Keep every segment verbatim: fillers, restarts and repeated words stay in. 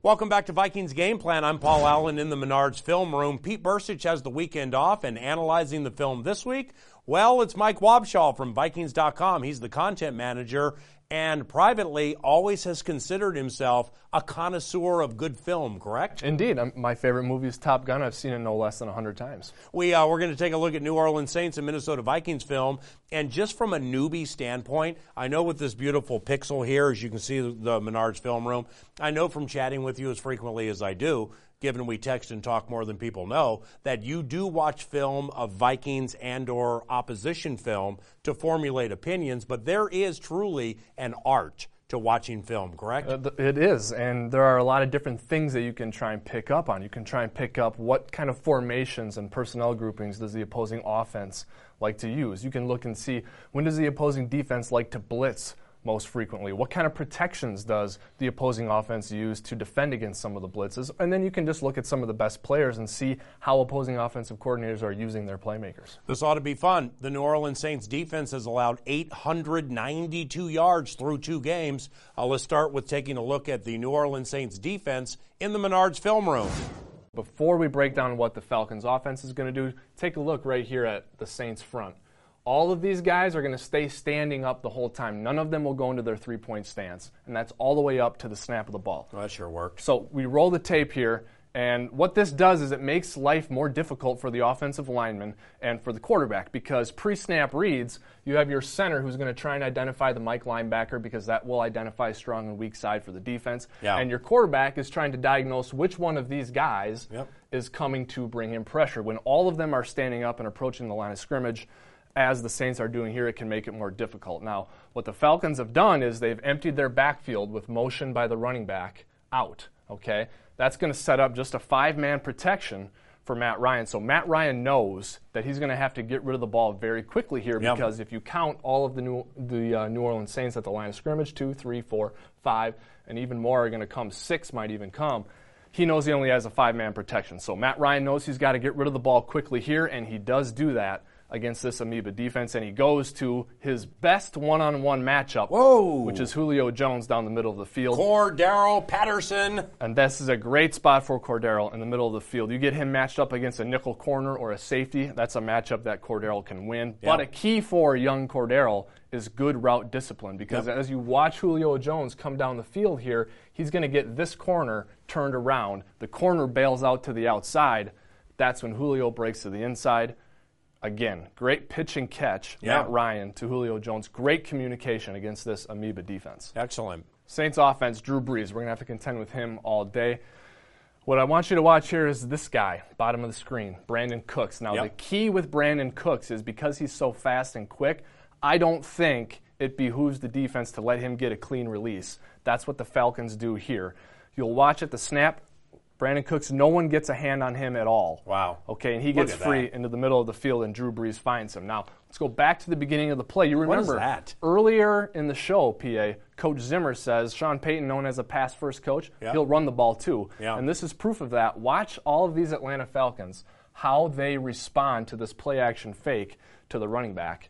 Welcome back to Vikings Game Plan. I'm Paul Allen in the Menards Film Room. Pete Bercich has the weekend off, and analyzing the film this week, well, it's Mike Wobschall from Vikings dot com. He's the content manager and privately always has considered himself a connoisseur of good film, correct? Indeed. Um, my favorite movie is Top Gun. I've seen it no less than one hundred times. We, uh, we're going to take a look at New Orleans Saints and Minnesota Vikings film. And just from a newbie standpoint, I know with this beautiful pixel here, as you can see the Menards Film Room, I know from chatting with you as frequently as I do, given we text and talk more than people know, that you do watch film of Vikings and or opposition film to formulate opinions, but there is truly an art to watching film, correct? Uh, it is, and there are a lot of different things that you can try and pick up on. You can try and pick up what kind of formations and personnel groupings does the opposing offense like to use. You can look and see, when does the opposing defense like to blitz most frequently? What kind of protections does the opposing offense use to defend against some of the blitzes? And then you can just look at some of the best players and see how opposing offensive coordinators are using their playmakers. This ought to be fun. The New Orleans Saints defense has allowed eight hundred ninety-two yards through two games. Uh, let's start with taking a look at the New Orleans Saints defense in the Menards Film Room. Before we break down what the Falcons offense is going to do, take a look right here at the Saints front. All of these guys are going to stay standing up the whole time. None of them will go into their three-point stance, and that's all the way up to the snap of the ball. Well, that sure worked. So we roll the tape here, and what this does is it makes life more difficult for the offensive lineman and for the quarterback, because pre-snap reads, you have your center who's going to try and identify the Mike linebacker because that will identify strong and weak side for the defense, yeah. and your quarterback is trying to diagnose which one of these guys yep. is coming to bring him pressure. When all of them are standing up and approaching the line of scrimmage, as the Saints are doing here, it can make it more difficult. Now, what the Falcons have done is they've emptied their backfield with motion by the running back out, okay? That's going to set up just a five-man protection for Matt Ryan. So Matt Ryan knows that he's going to have to get rid of the ball very quickly here yep. because if you count all of the New, the uh, New Orleans Saints at the line of scrimmage, two, three, four, five, and even more are going to come, six might even come, he knows he only has a five-man protection. So Matt Ryan knows he's got to get rid of the ball quickly here, and he does do that against this Amoeba defense, and he goes to his best one-on-one matchup, Whoa. which is Julio Jones down the middle of the field. Cordero Patterson. And this is a great spot for Cordero in the middle of the field. You get him matched up against a nickel corner or a safety, that's a matchup that Cordero can win. Yeah. But a key for young Cordero is good route discipline, because yep. as you watch Julio Jones come down the field here, he's going to get this corner turned around. The corner bails out to the outside. That's when Julio breaks to the inside. Again, great pitch and catch, yeah. Matt Ryan to Julio Jones. Great communication against this Amoeba defense. Excellent. Saints offense, Drew Brees. We're going to have to contend with him all day. What I want you to watch here is this guy, bottom of the screen, Brandin Cooks. Now, yep. the key with Brandin Cooks is because he's so fast and quick, I don't think it behooves the defense to let him get a clean release. That's what the Falcons do here. You'll watch at the snap. Brandin Cooks, no one gets a hand on him at all. Wow. Okay, and he gets free that. into the middle of the field, and Drew Brees finds him. Now, let's go back to the beginning of the play. You remember what is that? Earlier in the show, P A, Coach Zimmer says, Sean Payton, known as a pass-first coach, yep. he'll run the ball too. Yeah. And this is proof of that. Watch all of these Atlanta Falcons, how they respond to this play-action fake to the running back.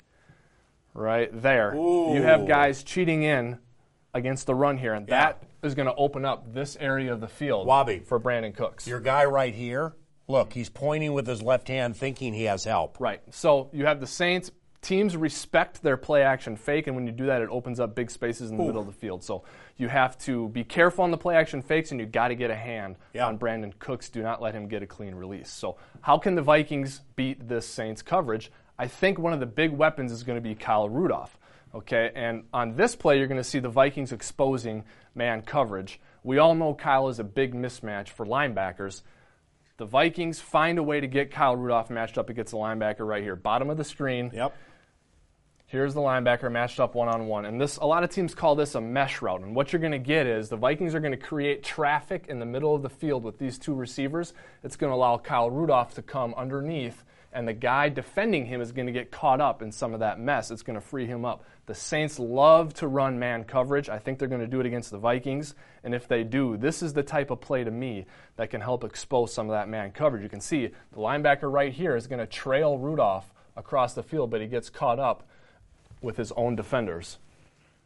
Right there. Ooh. You have guys cheating in against the run here, and yeah. that is going to open up this area of the field Wobby, for Brandin Cooks. Your guy right here, look, he's pointing with his left hand thinking he has help. Right. So you have the Saints. Teams respect their play-action fake, and when you do that, it opens up big spaces in the Ooh. middle of the field. So you have to be careful on the play-action fakes, and you've got to get a hand yeah. on Brandin Cooks. Do not let him get a clean release. So how can the Vikings beat this Saints coverage? I think one of the big weapons is going to be Kyle Rudolph. Okay, and on this play, you're going to see the Vikings exposing man coverage. We all know Kyle is a big mismatch for linebackers. The Vikings find a way to get Kyle Rudolph matched up against the linebacker right here. Bottom of the screen. Yep. Here's the linebacker matched up one-on-one. And this, a lot of teams call this a mesh route. And what you're going to get is the Vikings are going to create traffic in the middle of the field with these two receivers. It's going to allow Kyle Rudolph to come underneath, and the guy defending him is going to get caught up in some of that mess. It's going to free him up. The Saints love to run man coverage. I think they're going to do it against the Vikings. And if they do, this is the type of play to me that can help expose some of that man coverage. You can see the linebacker right here is going to trail Rudolph across the field, but he gets caught up with his own defenders.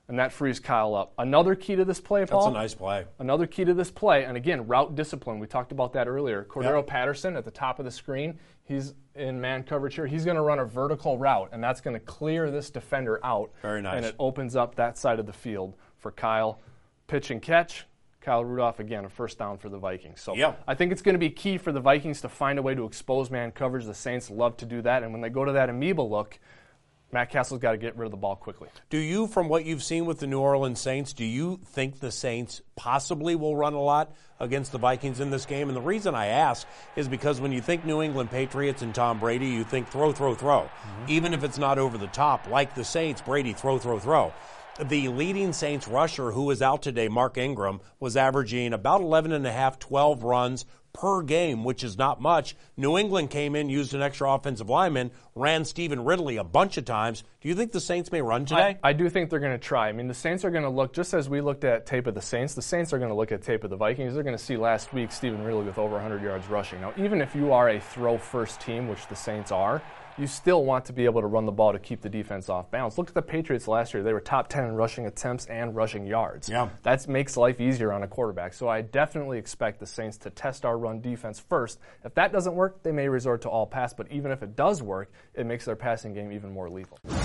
and that frees Kyle up. Another key to this play, Paul. That's a nice play. Another key to this play, and again, route discipline. We talked about that earlier. Cordero Yep. Patterson at the top of the screen. He's in man coverage here. He's going to run a vertical route, and that's going to clear this defender out. Very nice. And it opens up that side of the field for Kyle. Pitch and catch. Kyle Rudolph, again, a first down for the Vikings. So Yep. I think it's going to be key for the Vikings to find a way to expose man coverage. The Saints love to do that, and when they go to that amoeba look, Matt Castle's got to get rid of the ball quickly. Do you, from what you've seen with the New Orleans Saints, do you think the Saints possibly will run a lot against the Vikings in this game? And the reason I ask is because when you think New England Patriots and Tom Brady, you think throw, throw, throw. Mm-hmm. Even if it's not over the top, like the Saints, Brady, throw, throw, throw. The leading Saints rusher who was out today, Mark Ingram, was averaging about eleven and a half, twelve runs per game, which is not much. New England came in, used an extra offensive lineman, ran Stephen Ridley a bunch of times. Do you think the Saints may run today? I, I do think they're going to try. I mean, the Saints are going to look, just as we looked at tape of the Saints, the Saints are going to look at tape of the Vikings. They're going to see last week Stephen Ridley with over one hundred yards rushing. Now, even if you are a throw-first team, which the Saints are, you still want to be able to run the ball to keep the defense off balance. Look at the Patriots last year. They were top ten in rushing attempts and rushing yards. Yeah. That makes life easier on a quarterback. So I definitely expect the Saints to test our run defense first. If that doesn't work, they may resort to all pass. But even if it does work, it makes their passing game even more lethal.